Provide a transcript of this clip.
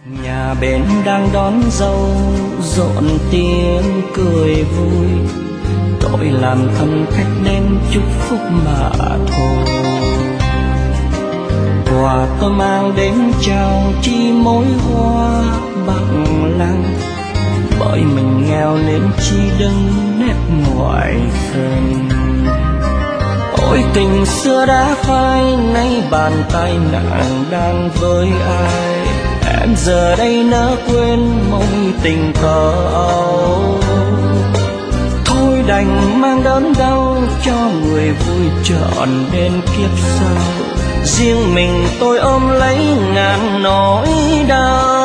Nhà bên đang đón dâu rộn tiếng cười vui, tôi làm thân khách đến chúc phúc mà thôi. Quà tôi mang đến chào chỉ mối hoa bằng lăng, bởi mình nghèo nên chi đừng nét ngoài sân. Ôi tình xưa đã phai, nay bàn tay nàng đang với ai, em giờ đây nỡ quên mong tình cờ âu. Thôi đành mang đớn đau cho người vui trọn đến kiếp sau, riêng mình tôi ôm lấy ngàn nỗi đau.